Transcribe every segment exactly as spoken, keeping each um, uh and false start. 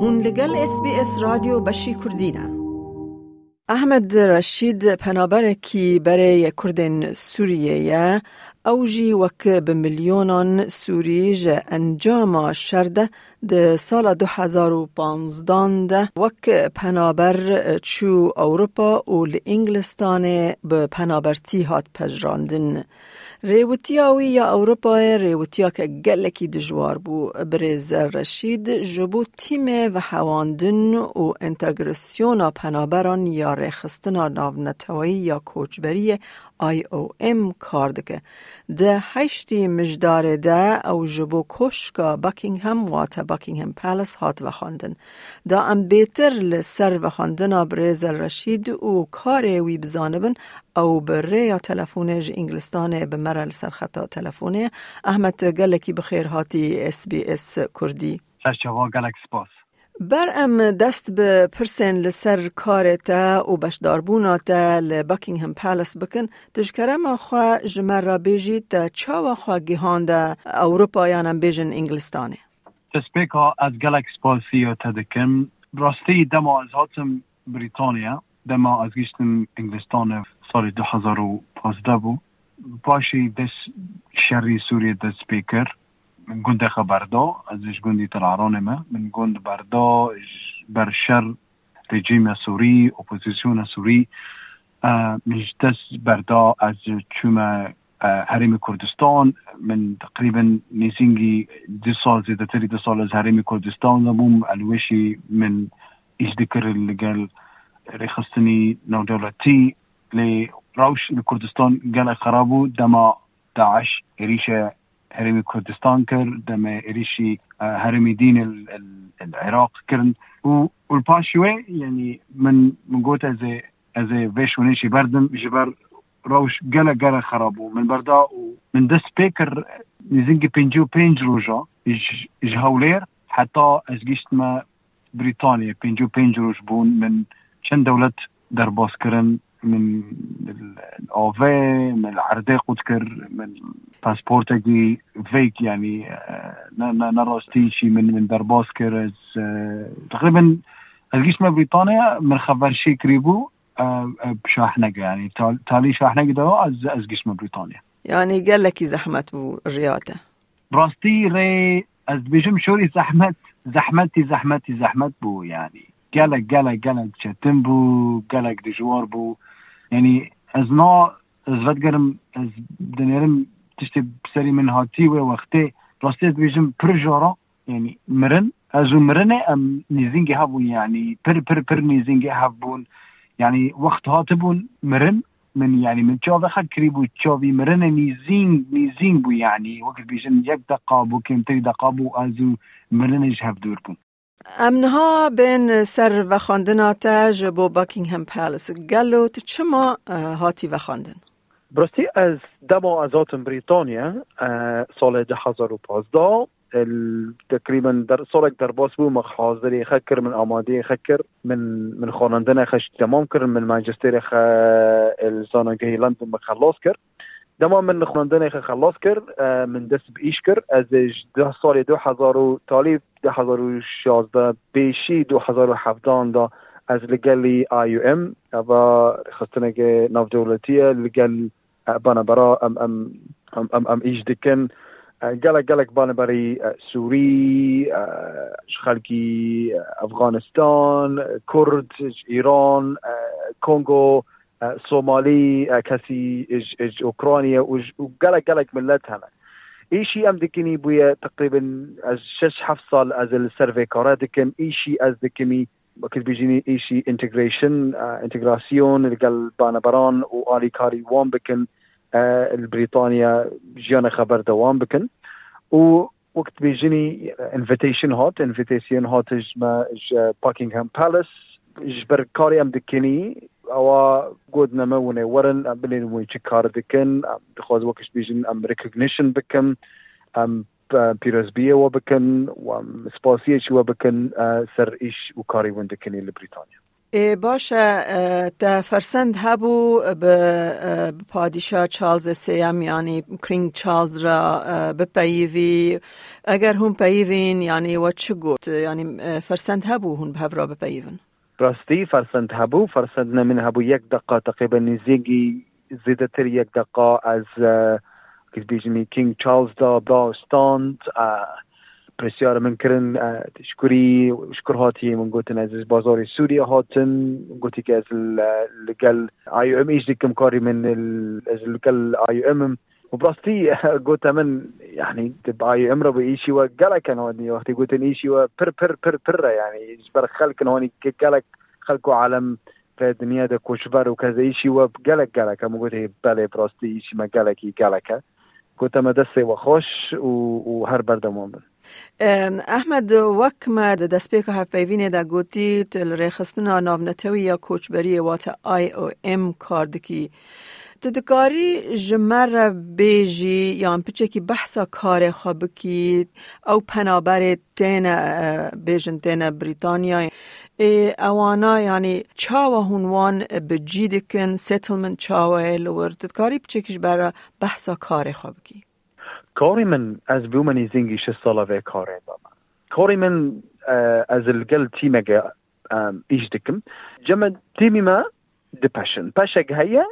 هون لگل اس بی اس رادیو بشی کردینه. احمد رشید پنابر کی برای کردن سوریه اوجی وک به میلیونان سوری ج انجام شرده ده سال دو هزار و پانزده ده وک پنابر چو اروپا و لانگلستان به پنابرتی هات پجراندن. ریوتیاوی یا اروپا ریوتیا که گلکی دجوار بو. برز رشید جبو تیم و حواندن و انتگراسیون پنابران یا رخستنا ناونتوایی یا کوچبری آی او ام کاردگه. ده هشتی مجدار ده او جبو کشکا باکینگهم واتا باکینگهم پالاس هات و خواندن. دا ام بیتر لسر و خواندن برز رشید و کاری وی بزانبن او بره یا تلفونج انگلستانه به مرل سرخطا تلفونه. احمد گلکی بخیر هاتی اس بی اس کردی. سرچوا گلک سپاس. بر ام دست به پرسن لسر کارتا و بشداربوناتا لباکینگهم پالاس بکن تشکرم خواه جمر را بیجید تا چاوا خواه گیهان دا اوروپا یانم بیجن انگلستانه. تسبیکا از گلک سپاسی و تدکم راستی دما از هاتم بریتانیا دما از گیشتم انگلستان سال دو هزار و پانزده بو باشی دس شری سوریه دس سپیکر من گنده خبردا ازش گندی تلعران ما من گند بردا بر شر رژیم سوری اپوزیسیون سوری مش دس بردا از چوم حریم کردستان من تقریبا نیسینگی دو سال زیده تری دو سال از حریم کردستان نبوم الوشی من ایش دکر لگل رخصتنی نو دولتی لی روش کردستان گل خرابو دما داعش ریشه حرمی کردستان کرد دم ریشی حرمی دین العراق کرد و والباشوي يعني من من قلت از از ويش ونشي بردم جبر روش جلا جلا خرابو من بردا من دس بيكر نزنجي بينجو بينج روجا إج إج هولير حتى أزجيشت ما بريطانيا بينجو بينج روج بون من شن دولة درباس كرن من الأوفي من العرداق وتكر من باسبورتاجي فيك يعني نراستي شي من من درباس كر تقريبا أزجيشت ما بريطانيا من خبر شي قريبو بشاحنقة يعني تالي شاحنقة ده از از قسم بريطانيا يعني قال لك زحمة بو الرياضة راستي ري از بيجم شوري زحمت زحمتي زحمتي زحمت بو يعني قالك قالك قالك شتم بو قالك دجوار بو يعني از نا از ودقرم از دنيرم تشتي بسري من هاتي ووقتي راستي از بيجم برجارة يعني مرن ازو مرنة ام نيزينجي هابون يعني پر پر پر نيزينجي هابون يعني وقت هاتبون مرن من يعني من تشوف خد كريبو تشوفي مرن ميزين ميزين بو يعني وقت بيجن يك دقابو كم تري دقابو ازو مرن يجهب دوربون امنها بين سر و خواندناتا جبو باکینگهم پالاس قالو تشما هاتي و خواندن برستي از دمو ازاتم بريطانيا سال دو هزار و پانزده تقريبا در سالك درباس بو مخ حاضري خكر من آمادي خكر من من خواندن خش تمام كر من مانچستر خ الزانگهی لندن مخلص كر دمام من خواندن خ خلاص كر من دس بيش كر از ده سال دو هزار و تالي دو هزار و شانزده بيشي دو هزار و هفده دا از لگلی آی او ام و خستنگه ناو دولتیه لگل بنا برا ام ام ام ام, ام ایش دکن گلک گلک بانبری سوری خلقی افغانستان کرد ایران کنگو سومالی کسی اج اج اوکراینیا و گلک گلک ملت همه ایشی ام دکنی بوی تقریبا از شش هفت سال از السروی کارا دکم ایشی از دکمی وقت بیجینی ایشی انتگریشن انتگراسیون لگل بانبران و آلی کاری وام بکن البريطانيا جانا خبر دوام بكن و وقت بيجيني انفيتيشن هات انفيتيشن هات ما باكينغهام بالاس جبر كاري ام دكني او قدنا مونه ورن بلين وين كار دكن دخوز وقت بيجين ام ريكوجنيشن بكم ام بيرزبيه وبكن وام سباسيه شو بكن سر ايش وكاري وين دكني لبريطانيا باشه تا فرسند هبو به پادشاه چارلز سیام یعنی کرینگ چارلز را بپیوی اگر هم پیوین یعنی و چه گوت یعنی فرسند هبو هم به را بپیون راستی فرسند هبو فرسند من هبو یک دقیقه تقریبا نزدیکی زیادتر یک دقیقه از که بیجمی کینگ چارلز دا باستاند پرسیار من کرن تشکری شکر هاتی من گوتن از بازار سوریا هاتن گوتی که از لقل آی ام ایش دیکم کاری من از لقل آی ام وبراستی قلت من يعني تبقى امرأة بإيشي وقالك أنا ودي وقت قلت إيشي وبر بر بر بر يعني جبر خلق هوني قالك خلقوا عالم في الدنيا ده كوشبر وكذا إيشي وقالك قالك أنا قلت بالي براستي إيشي ما قالك قالك قلت ما دسي وخوش وهربر دمومن احمد وک ما دست پیکا هف پیوینه دا گوتی تل ریخستنا ناونتوی یا کوچبری واتا آی او ام کاردکی تدکاری جمر بیجی یا پچه کی بحثا کار خواب کی او پنابر تین بیجن تین بریتانیا اوانا یعنی چاوا هنوان بجیدکن سیتلمنت چاوا لور تدکاری پچه کش برا بحثا کار خواب کی کاری من از بومنی زنگی شش ساله و کاری دارم کاری من از الگل تیمگه ایش دکم جمع تیمی ما دپشن پشک هيا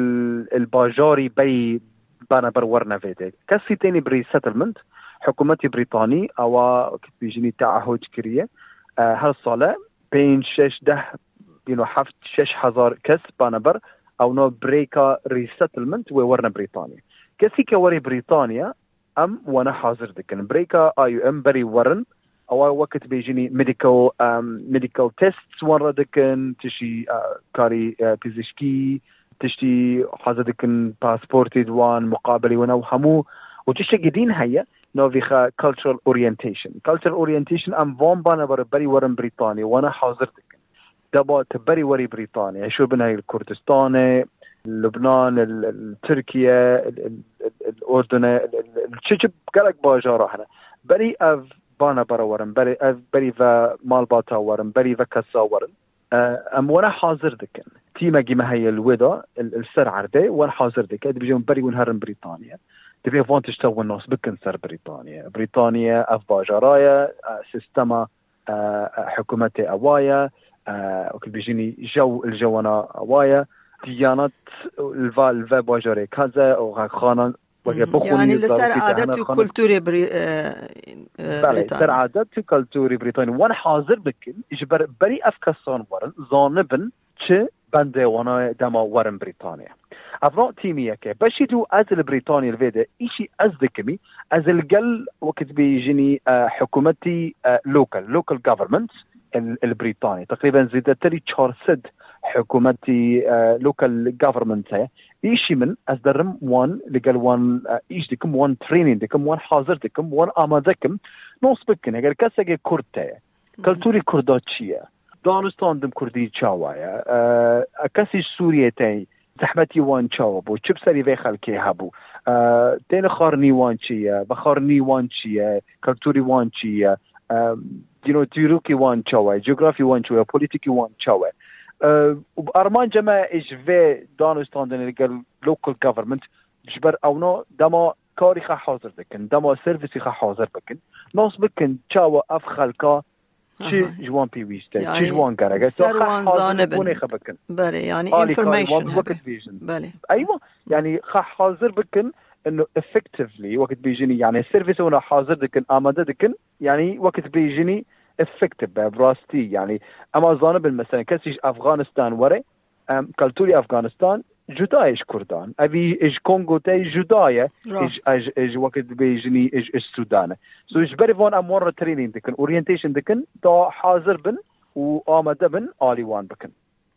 الباجاري بي بانا برورنا فيدي كسي تاني بري سيتلمنت حكومتي بريطاني او بيجيني تعهد كريه هر صالة بين شش ده ينو حفت شش هزار كس بانا بر او نو بريكا ريسيتلمنت وورنا بريطانيا كسي كوري بريطانيا ام وانا حاضر دكن بريكا اي ام بري ورن او وقت بيجيني ميديكال ميديكال تيست ورا دكن تشي كاري بيزشكي تشتي حاضر دكن باسبورتي دوان مقابلي ونو همو وتشي جدين هيا نوفيخا cultural orientation cultural orientation ام فون بانا بري ورن بريطانيا وانا حاضر دكن دابا تبري وري بريطانيا شو بناي الكردستان لبنان تركيا الاردن الشجب قالك باجارة هنا بري اف بانا برورن بري بري و مال باتا ورن بري و كسا ورن ام وانا حاضر دكن تيما جيما هي الودا السر عرده وانا حاضر دكن بيجون بري ونهرن بريطانيا تبي فانتج تو الناس بكن سر بريطانيا بريطانيا اف باجرايا سيستما حكومتي اوايا وكل بيجيني جو الجوانا اوايا ديانات الفا الفا باجري كذا او خانان يعني لسر عادات وكولتوري بري... بريطانيا لسر عادات وكولتوري بريطانيا وانا حاضر بكن اجبر بري افكسان ورن زانبن چه بنده وانا دما ورن بريطانيا افرا تيمية كي باشي تو ازل بريطانيا الفيدا ايشي ازدكمي ازل قل وقت بيجيني حكومتي لوكال لوكال جوفرمنت البريطاني تقريبا زيدتلي چهارصد حكومتي لوكال جوفرمنت ایشی من از درم وان لقال وان ایش دکم وان ترینینگ دکم وان حاضر دکم وان آماده کم نوس بکن اگر کسی که کرده کلتوری کردا چیه دانستان دم کردی چاوایه کسی سوریه تای زحمتی وان چاوا بو چپ سری وی خلکی هبو تین خارنی وان چیه بخارنی وان چیه کلتوری وان چیه you know تیروکی وان چاوایه جغرافی وان چاوایه پولیتیکی وان چاوایه وبأرمان جماعة إجفاء دانستان دنيل local government جبر أو نو دما كاري خا حاضر بكن دما سيرفيسي خا حاضر بكن ناس بكن تشاوا أفخلكا شي جوان بي ويشتا شي جوان كارجا سروان زانبن بكن بله يعني information بله أيوة يعني خا حاضر بكن إنه effectively وقت بيجيني يعني السيرفيس هنا حاضر دكن آماده دكن يعني وقت بيجيني effective براستي يعني اما زانب مثلا كسيش افغانستان وره كالتوري افغانستان جدايش كردان ابي اج كونغو تاي جدايه اج اج اج وقت بيجني اج السودان سو اج بريفون امور ترينينج دكن اورينتيشن دكن تا حاضر بن وآمده بن آلي وان بكن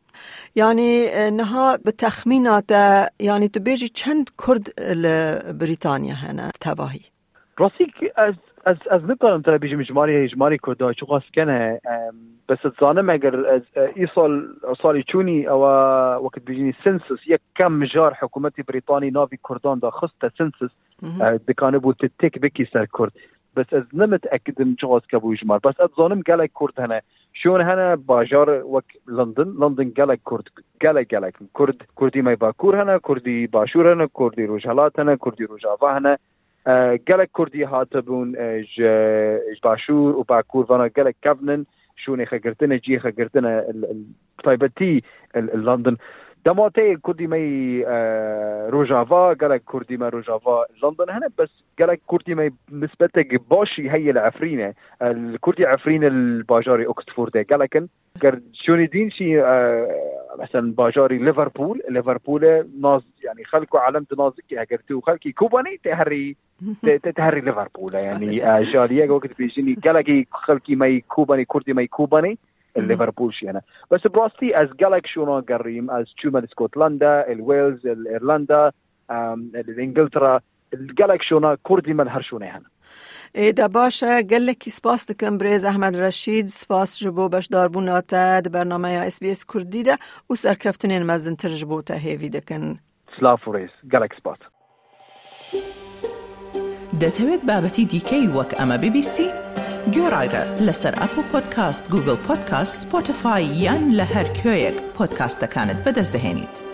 يعني نها بتخمينات يعني تبيجي چند كرد لبريطانيا هنا تواهي راسيك از از از نقدرم ترى بيجي مجماري مجماري كودا شو قاس كنا بس الظانم اگر از ايصال صاري تشوني او وقت بيجيني سنسس يك كم مجار حكومتي بريطاني نافي كردان دا خصته سنسس دكانه بو تتك بكي سر كرد بس از نمتاكد من جواز كبو جمار بس الظانم قال كرد هنا شون هنا باجار وك لندن لندن جالك كرد جالك جالك كرد كردي ما باكور هنا كردي باشور هنا كردي روجالات هنا كردي روجافا هنا جالك كردي هاتبون ج باشور وباكور فانا جالك كابنن شوني خجرتنا جي خجرتنا طيبتي لندن دماتي كردي ماي روجافا قالك كردي ما روجافا لندن هنا بس قالك كردي ماي نسبتك باشي هي العفرينة الكردي عفرين الباجاري اوكسفورد قالك شوني دين شي مثلا باجاري ليفربول ليفربول ناز يعني خلقوا علامة نازكي هجرتو خلقي كوباني تهري تهري ليفربول يعني جاليه وقت بيجيني قالك خلقي ماي كوباني كردي ماي كوباني ليفربول شي أنا بس براستي از جالك شونا قريم از شوما اسكتلندا الويلز الايرلندا الانجلترا الجالك شونا كردي من هرشونه هنا إذا باشا قال لك سپاس دكم بريز أحمد رشید سپاس جبو باش داربوناتا د برنامه اس بي اس كردي ده و سرکفتنین مزن ترجبوتا هیوی دکن سلاف وريز جالك سپاس دەتەوێت بابەتی دیکەی وەک ئەمە ببیستی؟ گۆڕایرە لەسەر ئەپل پۆدکاست، گوگل پۆدکاست، سپۆتیفای یان لە هەر کوێیەک پۆدکاستەکانت بەدەست دەهێنیت.